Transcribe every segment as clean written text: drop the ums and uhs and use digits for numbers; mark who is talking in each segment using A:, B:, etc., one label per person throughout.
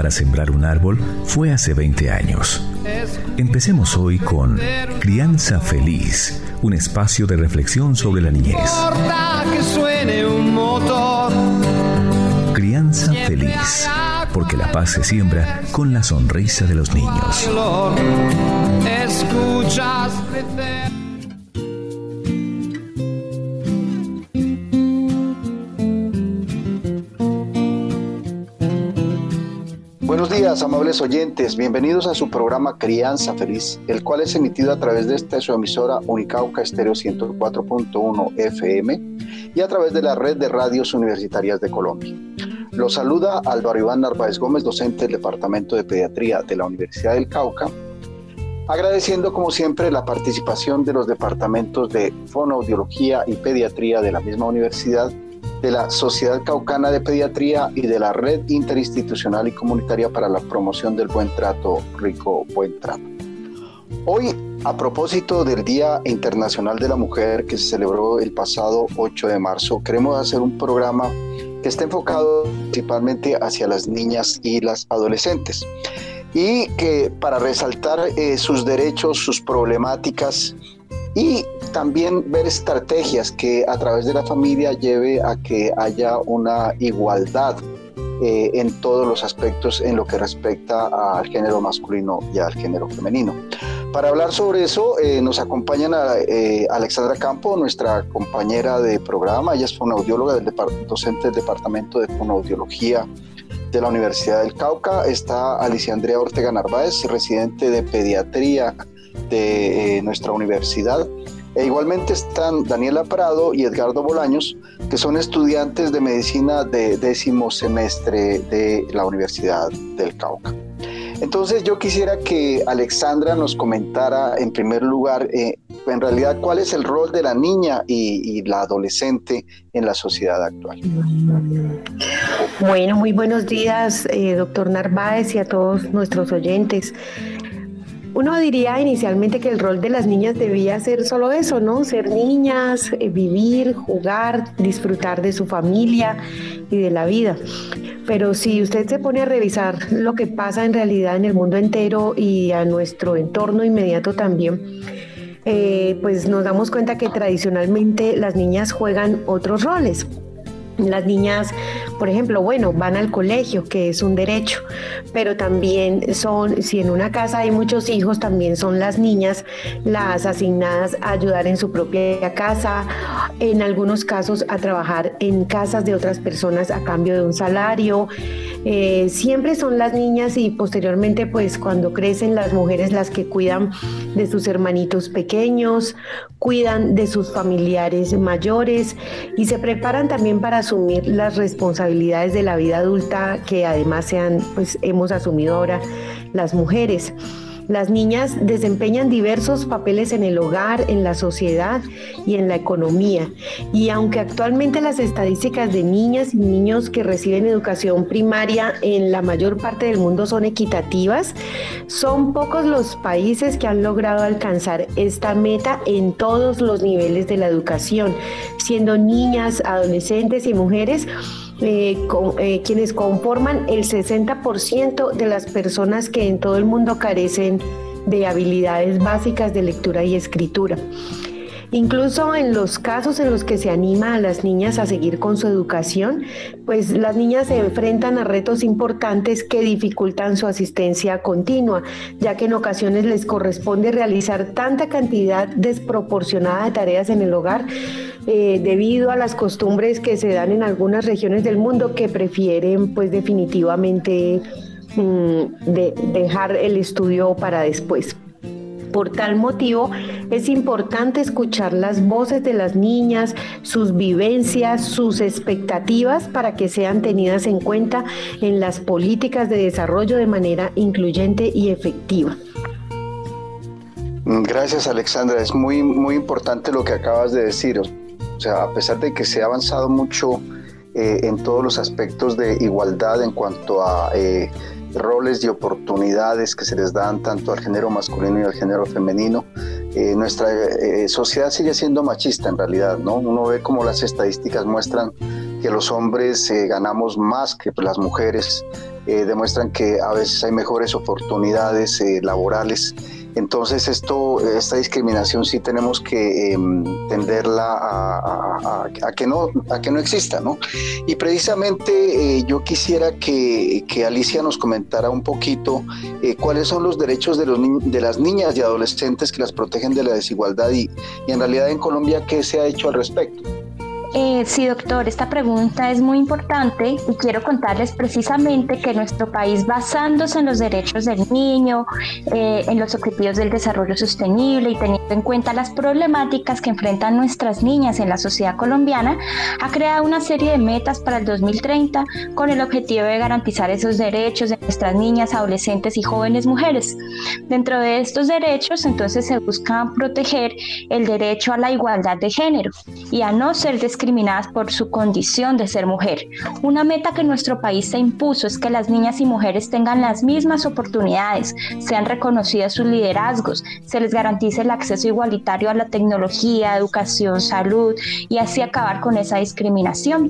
A: para sembrar un árbol fue hace 20 años. Empecemos hoy con Crianza Feliz, un espacio de reflexión sobre la niñez. Crianza Feliz, porque la paz se siembra con la sonrisa de los niños.
B: Buenos días, amables oyentes. Bienvenidos a su programa Crianza Feliz, el cual es emitido a través de esta su emisora Unicauca Estéreo 104.1 FM y a través de la red de radios universitarias de Colombia. Los saluda Álvaro Iván Narváez Gómez, docente del Departamento de Pediatría de la Universidad del Cauca, agradeciendo como siempre la participación de los departamentos de Fonoaudiología y Pediatría de la misma universidad, de la Sociedad Caucana de Pediatría y de la Red Interinstitucional y Comunitaria para la Promoción del Buen Trato, Rico Buen Trato. Hoy, a propósito del Día Internacional de la Mujer que se celebró el pasado 8 de marzo, queremos hacer un programa que está enfocado principalmente hacia las niñas y las adolescentes y que para resaltar sus derechos, sus problemáticas y también ver estrategias que a través de la familia lleve a que haya una igualdad en todos los aspectos en lo que respecta al género masculino y al género femenino. Para hablar sobre eso nos acompañan a Alexandra Campo, nuestra compañera de programa. Ella es fonoaudióloga, docente del Departamento de Fonoaudiología de la Universidad del Cauca. Está Alicia Andrea Ortega Narváez, residente de Pediatría de nuestra universidad. E igualmente están Daniela Prado y Edgardo Bolaños, que son estudiantes de medicina de 10º semestre de la Universidad del Cauca. Entonces yo quisiera que Alexandra nos comentara en primer lugar, en realidad, cuál es el rol de la niña y la adolescente en la sociedad actual.
C: Bueno, muy buenos días, doctor Narváez, y a todos nuestros oyentes. Uno diría inicialmente que el rol de las niñas debía ser solo eso, ¿no? Ser niñas, vivir, jugar, disfrutar de su familia y de la vida. Pero si usted se pone a revisar lo que pasa en realidad en el mundo entero y a nuestro entorno inmediato también, pues nos damos cuenta que tradicionalmente las niñas juegan otros roles. Las niñas, por ejemplo, van al colegio, que es un derecho, pero también si en una casa hay muchos hijos, también son las niñas las asignadas a ayudar en su propia casa, en algunos casos a trabajar en casas de otras personas a cambio de un salario. Siempre son las niñas y posteriormente, pues cuando crecen, las mujeres las que cuidan de sus hermanitos pequeños, cuidan de sus familiares mayores y se preparan también para asumir las responsabilidades de la vida adulta que además hemos asumido ahora las mujeres. Las niñas desempeñan diversos papeles en el hogar, en la sociedad y en la economía. Y aunque actualmente las estadísticas de niñas y niños que reciben educación primaria en la mayor parte del mundo son equitativas, son pocos los países que han logrado alcanzar esta meta en todos los niveles de la educación, siendo niñas, adolescentes y mujeres quienes conforman el 60% de las personas que en todo el mundo carecen de habilidades básicas de lectura y escritura. Incluso en los casos en los que se anima a las niñas a seguir con su educación, pues las niñas se enfrentan a retos importantes que dificultan su asistencia continua, ya que en ocasiones les corresponde realizar tanta cantidad desproporcionada de tareas en el hogar debido a las costumbres que se dan en algunas regiones del mundo que prefieren pues definitivamente dejar el estudio para después. Por tal motivo, es importante escuchar las voces de las niñas, sus vivencias, sus expectativas para que sean tenidas en cuenta en las políticas de desarrollo de manera incluyente y efectiva.
B: Gracias, Alexandra. Es muy, muy importante lo que acabas de decir. O sea, a pesar de que se ha avanzado mucho en todos los aspectos de igualdad en cuanto a roles y oportunidades que se les dan tanto al género masculino y al género femenino, nuestra sociedad sigue siendo machista en realidad, ¿no? Uno ve como las estadísticas muestran que los hombres ganamos más que las mujeres demuestran que a veces hay mejores oportunidades laborales. Entonces esta discriminación sí tenemos que tenderla a que no exista, ¿no? Y precisamente yo quisiera que Alicia nos comentara un poquito cuáles son los derechos de las niñas y adolescentes que las protegen de la desigualdad y en realidad en Colombia, ¿qué se ha hecho al respecto?
D: Sí, doctor, esta pregunta es muy importante y quiero contarles precisamente que nuestro país, basándose en los derechos del niño, en los objetivos del desarrollo sostenible y teniendo en cuenta las problemáticas que enfrentan nuestras niñas en la sociedad colombiana, ha creado una serie de metas para el 2030 con el objetivo de garantizar esos derechos de nuestras niñas, adolescentes y jóvenes mujeres. Dentro de estos derechos, entonces, se busca proteger el derecho a la igualdad de género y a no ser discriminadas por su condición de ser mujer. Una meta que nuestro país se impuso es que las niñas y mujeres tengan las mismas oportunidades, sean reconocidas sus liderazgos, se les garantice el acceso igualitario a la tecnología, educación, salud y así acabar con esa discriminación.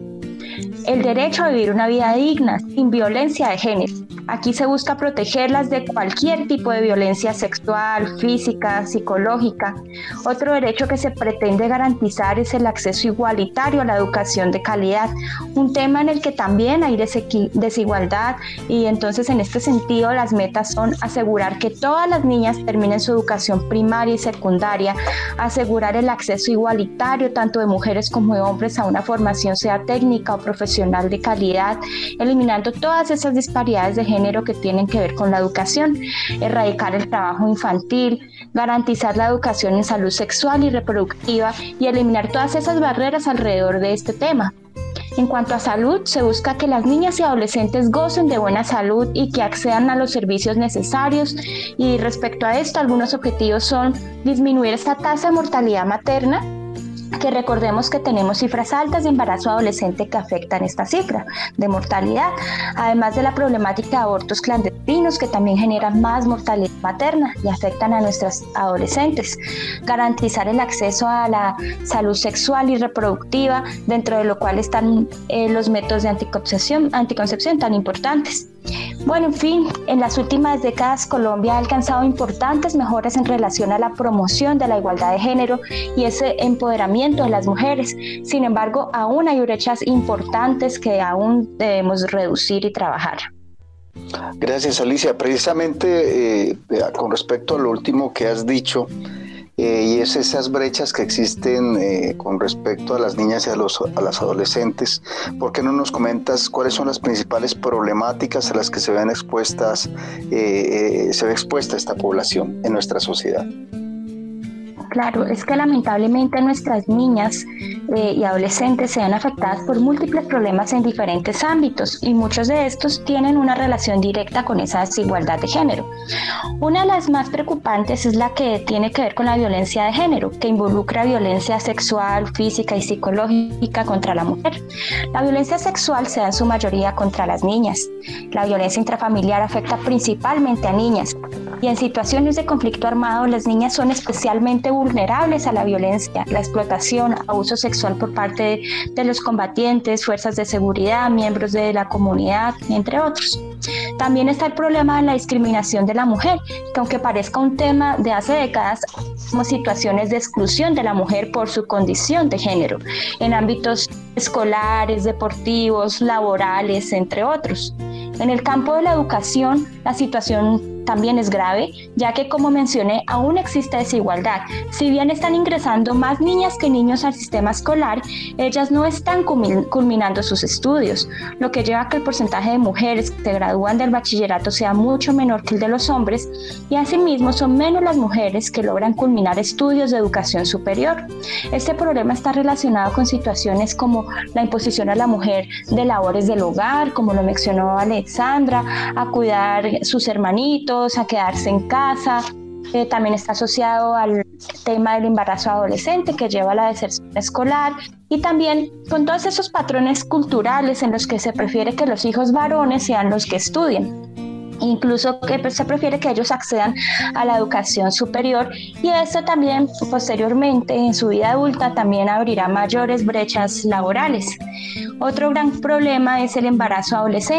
D: El derecho a vivir una vida digna, sin violencia de género. Aquí se busca protegerlas de cualquier tipo de violencia sexual, física, psicológica. Otro derecho que se pretende garantizar es el acceso igualitario a la educación de calidad, un tema en el que también hay desigualdad y entonces en este sentido las metas son asegurar que todas las niñas terminen su educación primaria y secundaria, asegurar el acceso igualitario tanto de mujeres como de hombres a una formación sea técnica o profesional de calidad, eliminando todas esas disparidades de género que tienen que ver con la educación, erradicar el trabajo infantil, garantizar la educación en salud sexual y reproductiva y eliminar todas esas barreras alrededor de este tema. En cuanto a salud, se busca que las niñas y adolescentes gocen de buena salud y que accedan a los servicios necesarios. Y respecto a esto, algunos objetivos son disminuir esta tasa de mortalidad materna, que recordemos que tenemos cifras altas de embarazo adolescente que afectan esta cifra de mortalidad, además de la problemática de abortos clandestinos que también generan más mortalidad materna y afectan a nuestras adolescentes. Garantizar el acceso a la salud sexual y reproductiva, dentro de lo cual están los métodos de anticoncepción tan importantes. Bueno, en fin, en las últimas décadas Colombia ha alcanzado importantes mejoras en relación a la promoción de la igualdad de género y ese empoderamiento de las mujeres. Sin embargo, aún hay brechas importantes que aún debemos reducir y trabajar.
B: Gracias, Alicia. Precisamente con respecto a lo último que has dicho, y es esas brechas que existen con respecto a las niñas y a las adolescentes. ¿Por qué no nos comentas cuáles son las principales problemáticas a las que se ve expuesta esta población en nuestra sociedad?
D: Claro, es que lamentablemente nuestras niñas y adolescentes se ven afectadas por múltiples problemas en diferentes ámbitos y muchos de estos tienen una relación directa con esa desigualdad de género. Una de las más preocupantes es la que tiene que ver con la violencia de género, que involucra violencia sexual, física y psicológica contra la mujer. La violencia sexual se da en su mayoría contra las niñas. La violencia intrafamiliar afecta principalmente a niñas y en situaciones de conflicto armado las niñas son especialmente vulnerables a la violencia, la explotación, abuso sexual por parte de los combatientes, fuerzas de seguridad, miembros de la comunidad, entre otros. También está el problema de la discriminación de la mujer, que aunque parezca un tema de hace décadas, como situaciones de exclusión de la mujer por su condición de género, en ámbitos escolares, deportivos, laborales, entre otros. En el campo de la educación, la situación también es grave, ya que, como mencioné, aún existe desigualdad. Si bien están ingresando más niñas que niños al sistema escolar, ellas no están culminando sus estudios, lo que lleva a que el porcentaje de mujeres que se gradúan del bachillerato sea mucho menor que el de los hombres, y asimismo son menos las mujeres que logran culminar estudios de educación superior. Este problema está relacionado con situaciones como la imposición a la mujer de labores del hogar, como lo mencionó Alexandra, a cuidar sus hermanitos, a quedarse en casa. También está asociado al tema del embarazo adolescente que lleva a la deserción escolar y también con todos esos patrones culturales en los que se prefiere que los hijos varones sean los que estudien. Incluso que se prefiere que ellos accedan a la educación superior y esto también posteriormente en su vida adulta también abrirá mayores brechas laborales. Otro gran problema es el embarazo adolescente.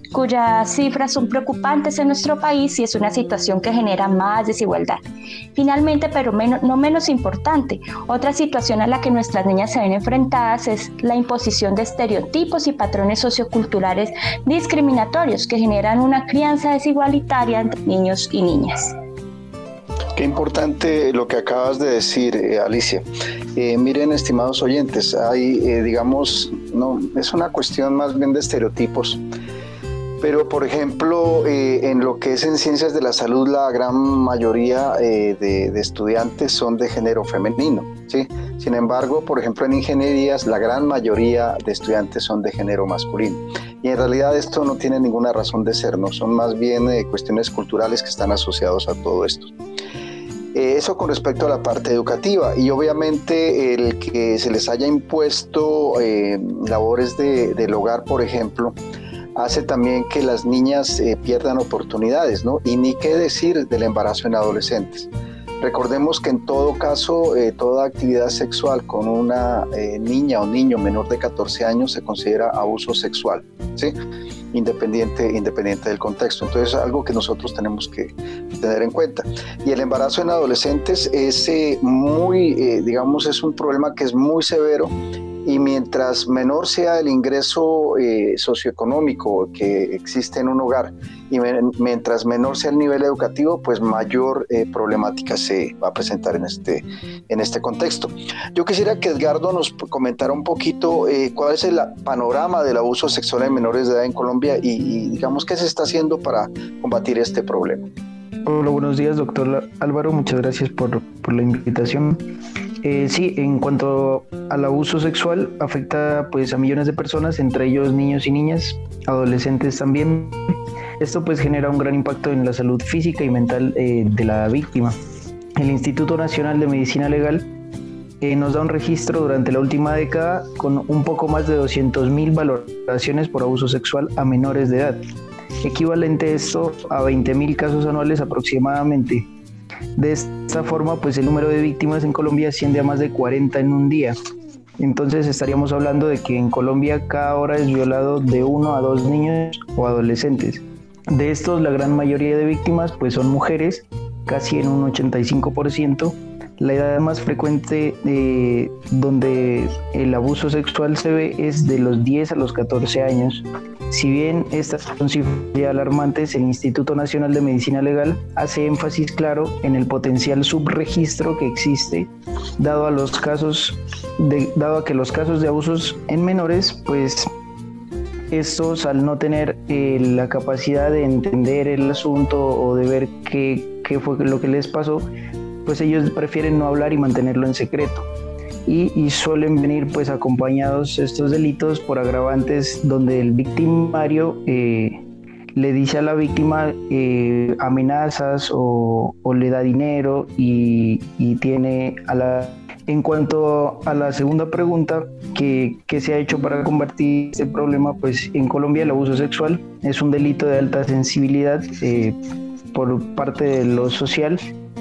D: cuyas cifras son preocupantes en nuestro país y es una situación que genera más desigualdad. Finalmente, pero no menos importante, otra situación a la que nuestras niñas se ven enfrentadas es la imposición de estereotipos y patrones socioculturales discriminatorios que generan una crianza desigualitaria entre niños y niñas.
B: Qué importante lo que acabas de decir, Alicia. Miren, estimados oyentes, hay, no, es una cuestión más bien de estereotipos. Pero, por ejemplo, en lo que es en ciencias de la salud, la gran mayoría de estudiantes son de género femenino, ¿sí? Sin embargo, por ejemplo, en ingenierías, la gran mayoría de estudiantes son de género masculino. Y en realidad esto no tiene ninguna razón de ser, ¿no? Son más bien cuestiones culturales que están asociados a todo esto. Eso con respecto a la parte educativa, y obviamente el que se les haya impuesto labores del hogar, por ejemplo, hace también que las niñas pierdan oportunidades, ¿no? Y ni qué decir del embarazo en adolescentes. Recordemos que en todo caso, toda actividad sexual con una niña o niño menor de 14 años se considera abuso sexual, ¿sí? Independiente del contexto. Entonces es algo que nosotros tenemos que tener en cuenta. Y el embarazo en adolescentes es es un problema que es muy severo, y mientras menor sea el ingreso socioeconómico que existe en un hogar y mientras menor sea el nivel educativo, pues mayor problemática se va a presentar en este contexto. Yo quisiera que Edgardo nos comentara un poquito cuál es el panorama del abuso sexual en menores de edad en Colombia y digamos qué se está haciendo para combatir este problema.
E: Hola, buenos días, doctor Álvaro, muchas gracias por la invitación. Sí, en cuanto al abuso sexual, afecta pues a millones de personas, entre ellos niños y niñas, adolescentes también. Esto pues genera un gran impacto en la salud física y mental de la víctima. El Instituto Nacional de Medicina Legal nos da un registro durante la última década con un poco más de 200,000 valoraciones por abuso sexual a menores de edad, equivalente esto a 20,000 casos anuales aproximadamente. De esta forma, pues el número de víctimas en Colombia asciende a más de 40 en un día. Entonces estaríamos hablando de que en Colombia cada hora es violado de 1 a 2 niños o adolescentes. De estos, la gran mayoría de víctimas pues son mujeres, casi en un 85%. La edad más frecuente donde el abuso sexual se ve es de los 10 a los 14 años. Si bien estas son cifras alarmantes, el Instituto Nacional de Medicina Legal hace énfasis claro en el potencial subregistro que existe, dado a que los casos de abusos en menores, pues estos al no tener la capacidad de entender el asunto o de ver qué fue lo que les pasó, pues ellos prefieren no hablar y mantenerlo en secreto. Y suelen venir pues acompañados estos delitos por agravantes donde el victimario le dice a la víctima amenazas o le da dinero y tiene En cuanto a la segunda pregunta, ¿qué se ha hecho para combatir este problema? Pues en Colombia el abuso sexual es un delito de alta sensibilidad por parte de lo social.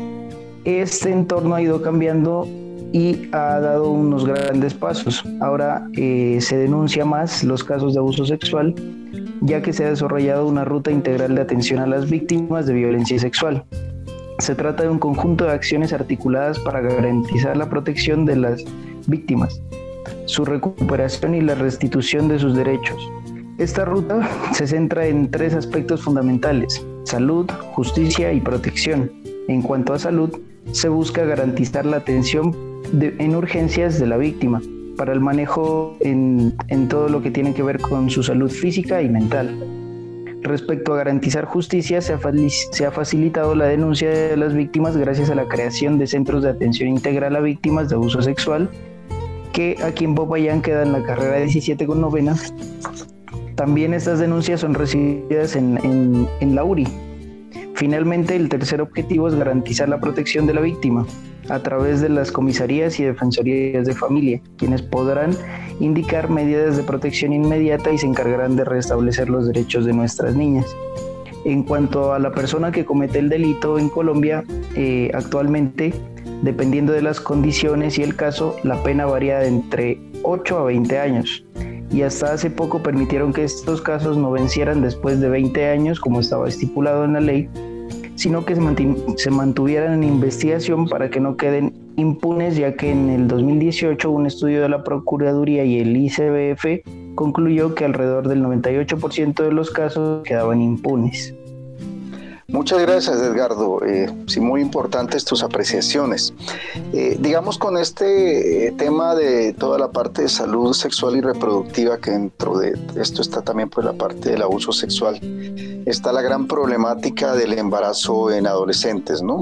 E: Este entorno ha ido cambiando y ha dado unos grandes pasos. Ahora se denuncia más los casos de abuso sexual, ya que se ha desarrollado una ruta integral de atención a las víctimas de violencia sexual. Se trata de un conjunto de acciones articuladas para garantizar la protección de las víctimas, su recuperación y la restitución de sus derechos. Esta ruta se centra en 3 aspectos fundamentales: salud, justicia y protección. En cuanto a salud, se busca garantizar la atención en urgencias de la víctima para el manejo en todo lo que tiene que ver con su salud física y mental. Respecto a garantizar justicia, se ha facilitado la denuncia de las víctimas gracias a la creación de centros de atención integral a víctimas de abuso sexual, que aquí en Popayán queda en la carrera 17 con novena. También estas denuncias son recibidas en la URI. Finalmente, el tercer objetivo es garantizar la protección de la víctima a través de las comisarías y defensorías de familia, quienes podrán indicar medidas de protección inmediata y se encargarán de restablecer los derechos de nuestras niñas. En cuanto a la persona que comete el delito en Colombia, actualmente, dependiendo de las condiciones y el caso, la pena varía de entre 8 a 20 años. y hasta hace poco permitieron que estos casos no vencieran después de 20 años, como estaba estipulado en la ley, sino que se mantuvieran en investigación para que no queden impunes, ya que en el 2018 un estudio de la Procuraduría y el ICBF concluyó que alrededor del 98% de los casos quedaban impunes.
B: Muchas gracias, Edgardo. Sí, muy importantes tus apreciaciones. Digamos, con este tema de toda la parte de salud sexual y reproductiva, que dentro de esto está también pues la parte del abuso sexual, está la gran problemática del embarazo en adolescentes, ¿no?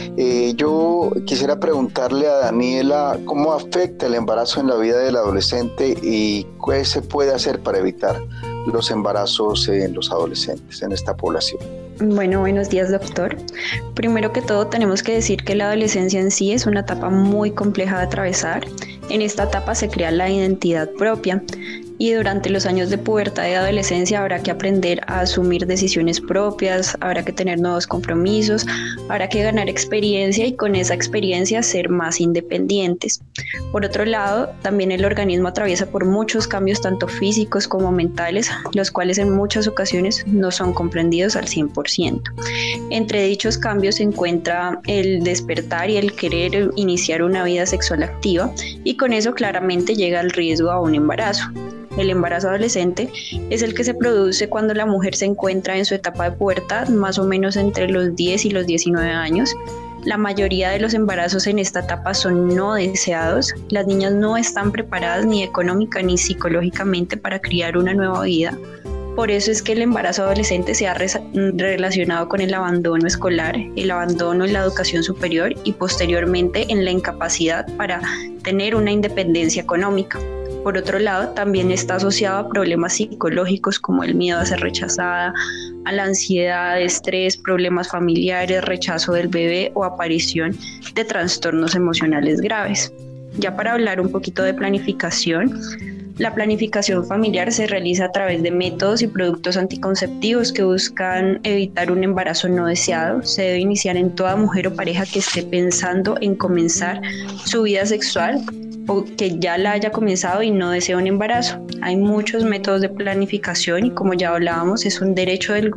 B: Yo quisiera preguntarle a Daniela cómo afecta el embarazo en la vida del adolescente y qué se puede hacer para evitar los embarazos en los adolescentes, en esta población.
F: Bueno, buenos días, doctor. Primero que todo, tenemos que decir que la adolescencia en sí es una etapa muy compleja de atravesar. En esta etapa se crea la identidad propia y durante los años de pubertad y adolescencia habrá que aprender a asumir decisiones propias, habrá que tener nuevos compromisos, habrá que ganar experiencia y con esa experiencia ser más independientes. Por otro lado, también el organismo atraviesa por muchos cambios tanto físicos como mentales, los cuales en muchas ocasiones no son comprendidos al 100%. Entre dichos cambios se encuentra el despertar y el querer iniciar una vida sexual activa y con eso claramente llega el riesgo a un embarazo. El embarazo adolescente es el que se produce cuando la mujer se encuentra en su etapa de pubertad, más o menos entre los 10 y los 19 años. La mayoría de los embarazos en esta etapa son no deseados. Las niñas no están preparadas ni económica ni psicológicamente para criar una nueva vida. Por eso es que el embarazo adolescente se ha relacionado con el abandono escolar, el abandono en la educación superior y posteriormente en la incapacidad para tener una independencia económica. Por otro lado, también está asociado a problemas psicológicos como el miedo a ser rechazada, a la ansiedad, estrés, problemas familiares, rechazo del bebé o aparición de trastornos emocionales graves. Ya para hablar un poquito de planificación, la planificación familiar se realiza a través de métodos y productos anticonceptivos que buscan evitar un embarazo no deseado. Se debe iniciar en toda mujer o pareja que esté pensando en comenzar su vida sexual o que ya la haya comenzado y no desea un embarazo. Hay muchos métodos de planificación y como ya hablábamos, es un derecho del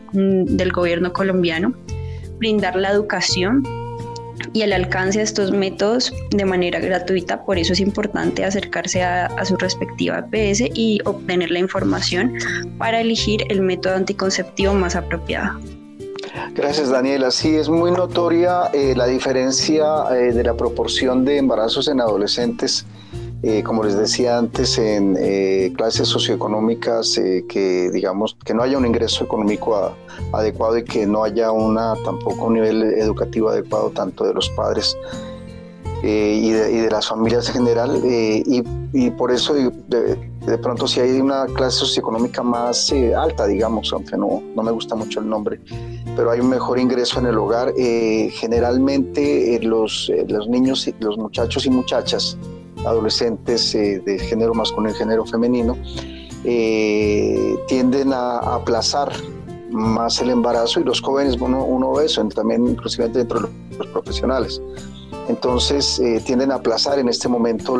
F: gobierno colombiano brindar la educación y el alcance de estos métodos de manera gratuita. Por eso es importante acercarse a su respectiva EPS y obtener la información para elegir el método anticonceptivo más apropiado.
B: Gracias, Daniela. Sí, es muy notoria la diferencia de la proporción de embarazos en adolescentes, como les decía antes, en clases socioeconómicas que digamos que no haya un ingreso económico adecuado y que no haya tampoco un nivel educativo adecuado tanto de los padres y de las familias en general, y por eso de pronto si hay una clase socioeconómica más alta, digamos, aunque no me gusta mucho el nombre, pero hay un mejor ingreso en el hogar, generalmente los niños, los muchachos y muchachas, adolescentes de género masculino y género femenino, tienden a aplazar más el embarazo, y los jóvenes, uno ve eso también inclusive dentro de los profesionales. Entonces tienden a aplazar en este momento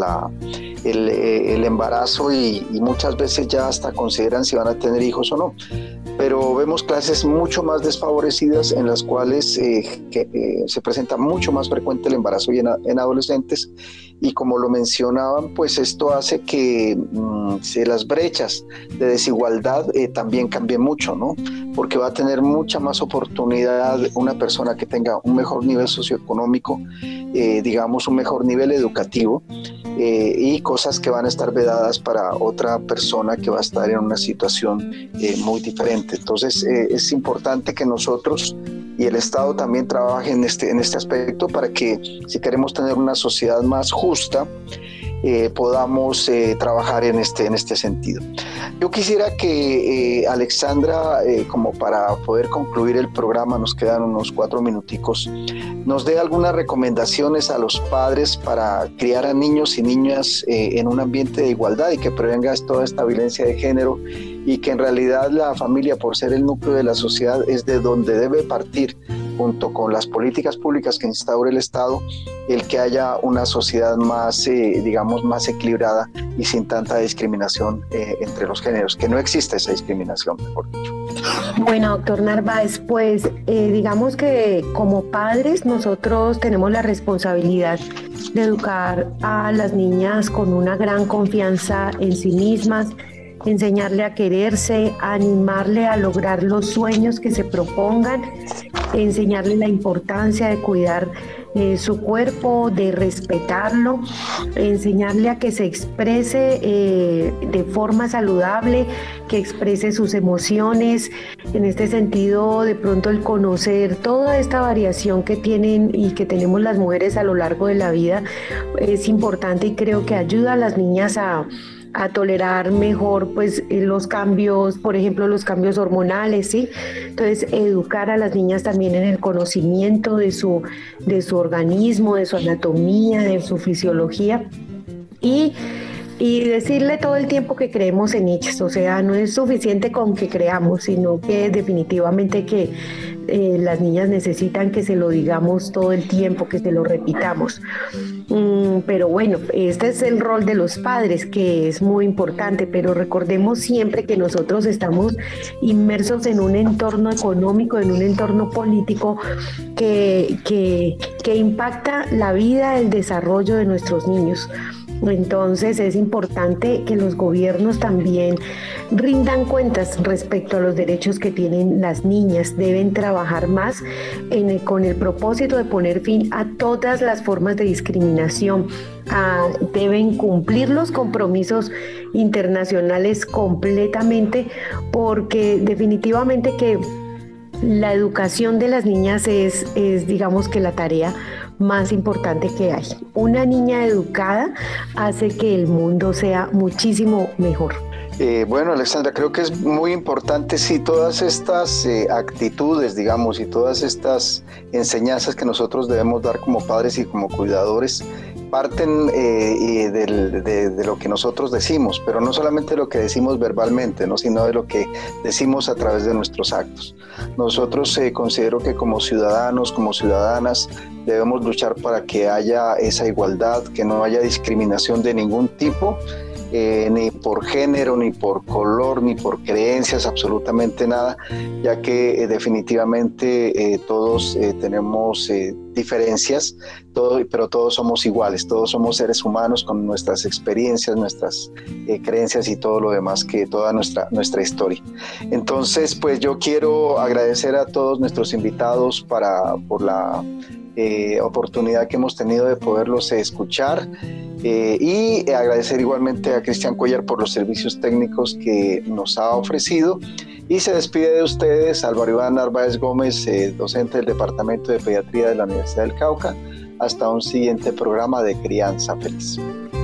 B: el embarazo y muchas veces ya hasta consideran si van a tener hijos o no. Pero vemos clases mucho más desfavorecidas en las cuales se presenta mucho más frecuente el embarazo y en adolescentes, y como lo mencionaban, pues esto hace que las brechas de desigualdad también cambien mucho, ¿no? Porque va a tener mucha más oportunidad una persona que tenga un mejor nivel socioeconómico, digamos un mejor nivel educativo, y cosas que van a estar vedadas para otra persona que va a estar en una situación muy diferente. Entonces es importante que nosotros y el Estado también trabajen en este aspecto para que, si queremos tener una sociedad más justa, podamos trabajar en este sentido. Yo quisiera que Alexandra, como para poder concluir el programa, nos quedan unos 4 minuticos, nos dé algunas recomendaciones a los padres para criar a niños y niñas en un ambiente de igualdad y que prevenga toda esta violencia de género, y que en realidad la familia, por ser el núcleo de la sociedad, es de donde debe partir, junto con las políticas públicas que instaure el Estado, el que haya una sociedad más, digamos, más equilibrada y sin tanta discriminación entre los géneros, que no existe esa discriminación, mejor dicho.
C: Bueno, doctor Narváez, pues digamos que como padres nosotros tenemos la responsabilidad de educar a las niñas con una gran confianza en sí mismas, enseñarle a quererse, animarle a lograr los sueños que se propongan, enseñarle la importancia de cuidar su cuerpo, de respetarlo, enseñarle a que se exprese de forma saludable, que exprese sus emociones. En este sentido, de pronto el conocer toda esta variación que tienen y que tenemos las mujeres a lo largo de la vida es importante y creo que ayuda a las niñas a tolerar mejor pues los cambios, por ejemplo los cambios hormonales, ¿sí? Entonces educar a las niñas también en el conocimiento de su organismo, de su anatomía, de su fisiología y decirle todo el tiempo que creemos en ellas, o sea, no es suficiente con que creamos, sino que definitivamente que las niñas necesitan que se lo digamos todo el tiempo, que se lo repitamos. Pero bueno, este es el rol de los padres, que es muy importante, pero recordemos siempre que nosotros estamos inmersos en un entorno económico, en un entorno político que impacta la vida, el desarrollo de nuestros niños. Entonces es importante que los gobiernos también rindan cuentas respecto a los derechos que tienen las niñas. Deben trabajar más con el propósito de poner fin a todas las formas de discriminación. Deben cumplir los compromisos internacionales completamente, porque definitivamente que la educación de las niñas es digamos que la tarea más importante que hay. Una niña educada hace que el mundo sea muchísimo mejor.
B: Bueno, Alexandra, creo que es muy importante, sí, todas estas actitudes, digamos, y todas estas enseñanzas que nosotros debemos dar como padres y como cuidadores, parten de lo que nosotros decimos, pero no solamente lo que decimos verbalmente, ¿no? Sino de lo que decimos a través de nuestros actos. Nosotros considero que como ciudadanos, como ciudadanas, debemos luchar para que haya esa igualdad, que no haya discriminación de ningún tipo, ni por género, ni por color, ni por creencias, absolutamente nada, ya que definitivamente todos tenemos diferencias, pero todos somos iguales, todos somos seres humanos con nuestras experiencias, nuestras creencias y todo lo demás, que toda nuestra historia. Entonces, pues yo quiero agradecer a todos nuestros invitados por la oportunidad que hemos tenido de poderlos escuchar. Y agradecer igualmente a Cristian Cuellar por los servicios técnicos que nos ha ofrecido, y se despide de ustedes Álvaro Iván Narváez Gómez, docente del Departamento de Pediatría de la Universidad del Cauca. Hasta un siguiente programa de Crianza Feliz.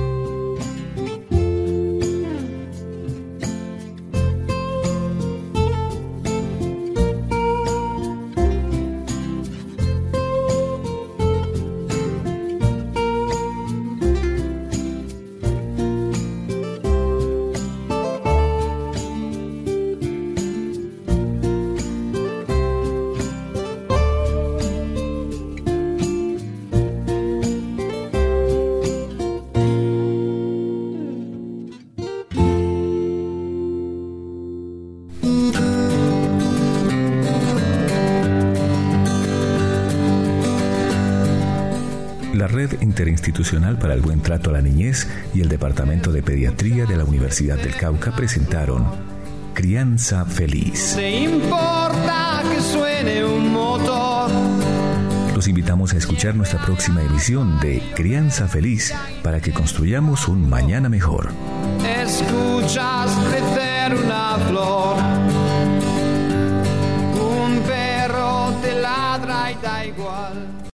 A: La Red Interinstitucional para el Buen Trato a la Niñez y el Departamento de Pediatría de la Universidad del Cauca presentaron Crianza Feliz.
G: ¿Te importa que suene un motor?
A: Los invitamos a escuchar nuestra próxima emisión de Crianza Feliz para que construyamos un mañana mejor.
G: Escuchas crecer